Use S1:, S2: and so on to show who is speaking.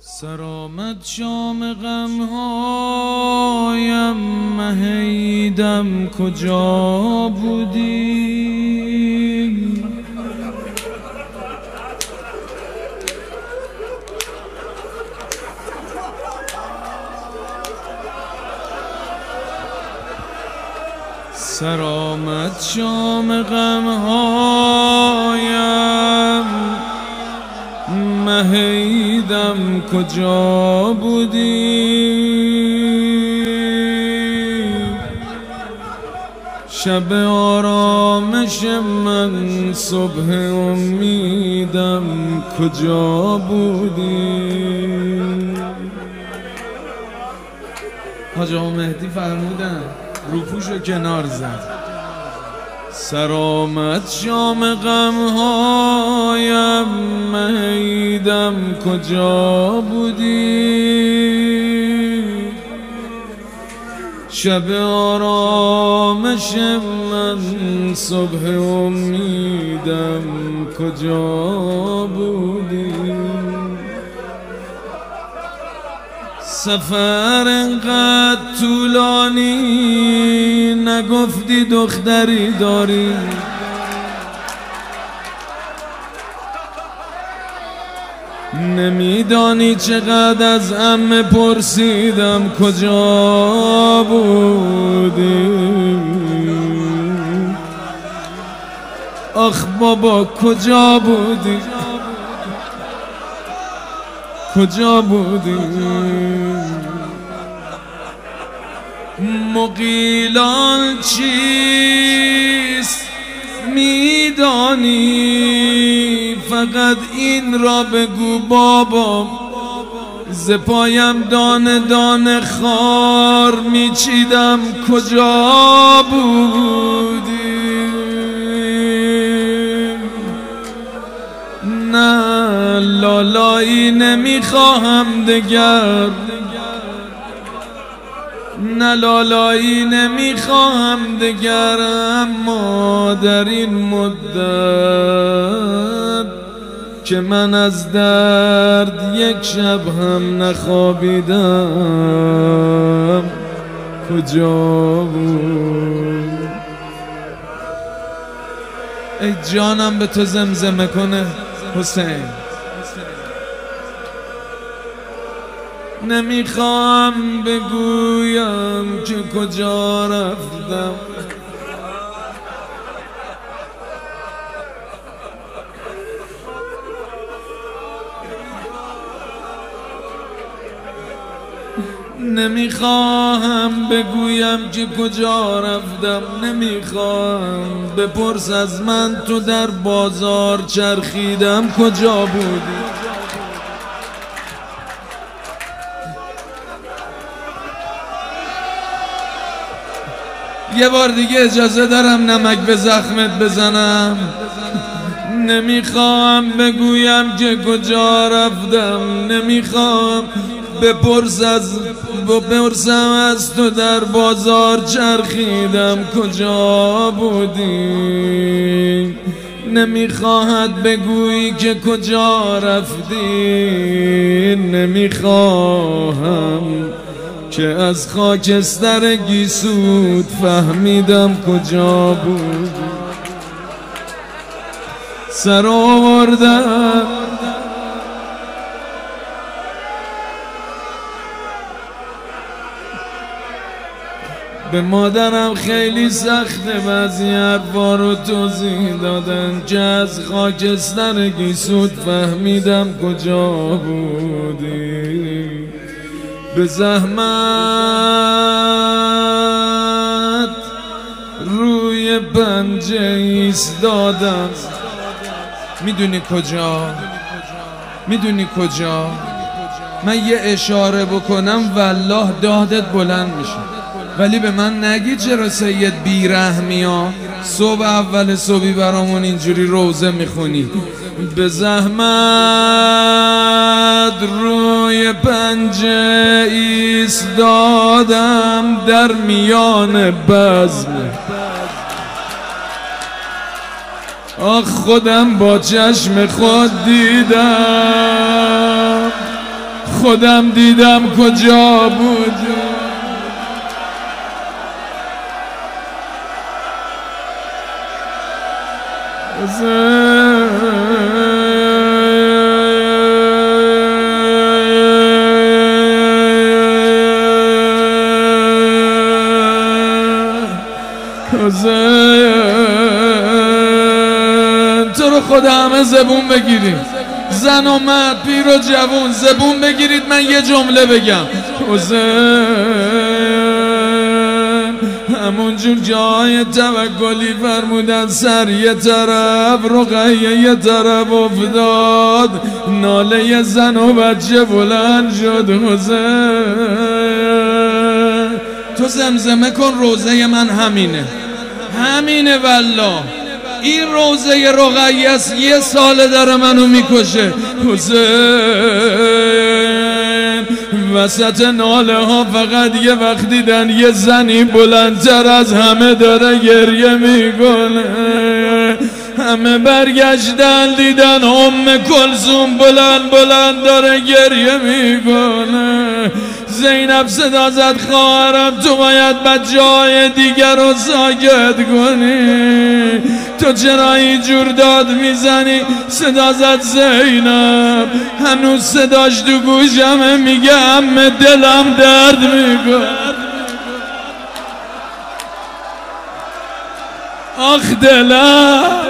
S1: سرآمد شام غمهایم مهیدم کجا بودی؟ سرآمد شام غمهایم مهیدم کجا بودی؟ شب آرامش من صبح امیدم کجا بودی؟ حاج آقا مهدی فرمودن روپوشو کنار زد. سرآمد شام غمهایم مهیدم کجا بودی؟ شب آرامش من صبح امیدم کجا بودی؟ سفر انقدر طولانی نگفتی دختری داری؟ نمیدانی چقدر از عمه پرسیدم کجا بودی؟ آخ بابا کجا بودی؟ کجا بودی؟ مغیلان چیست میدانی؟ فقط این را بگو بابا. ز پایم دانه دانه خار میچیدم کجا بودی؟ نه لالایی نمیخواهم دگر، نه لالایی نمیخواهم دگر، اما در این مدت که من از درد یک شب هم نخوابیدم کجا بود؟ ای جانم به تو زمزمه کنه حسین. نمیخوام بگویم که کجا رفتم، نمیخواهم بگویم که کجا رفتم، نمیخوام بپرس از من تو در بازار چرخیدم کجا بودی؟ یه بار دیگه اجازه دارم نمک به زخمت بزنم. نمیخوام بگویم که کجا رفتم، نمیخوام بپرسم از تو در بازار چرخیدم کجا بودی؟ نمیخواهد بگویی که کجا رفتی، نمیخواهم که از خاکستر گیسوت فهمیدم کجا بود. سر آوردم به مادرم خیلی سخته بعضی حرفا رو توضیح دادن که از خاکستر گیسوت فهمیدم کجا بودی. به زحمت روی پنجه ایستادم. میدونی کجا؟ میدونی کجا؟ من یه اشاره بکنم والله دادت بلند میشه، ولی به من نگی چرا سید بیرحمی ها صبح اول صبحی برامون اینجوری روزه میخونی. به زحمت روی پنجه ایستادم در میان بزم، آخ خودم با چشم خود دیدم، خودم دیدم کجا بود. تو رو خدا همه زبون بگیریم، زن و مرد، پیر و جوون، زبون بگیرید من یه جمله بگم. همونجور جای توکلی فرمودن سر یه طرف، رقیه یه طرف افتاد، ناله زن و بچه بلند شد. تو زمزمه کن روزه من همینه والله. این روزه رقیه است، یه سال داره منو میکشه. وسط ناله ها فقط یه وقت دیدن یه زنی بلندتر از همه داره گریه میکنه. همه برگشتن دیدن کلثوم بلند داره گریه میکنه. زینب صدا زد خواهرم تو باید بچه‌های دیگر رو ساکت کنی، تو چرا اینجور داد میزنی؟ صدا زد زینب، هنوز صداش تو گوشمه، میگه عمه دلم درد میکنه. آخ دلم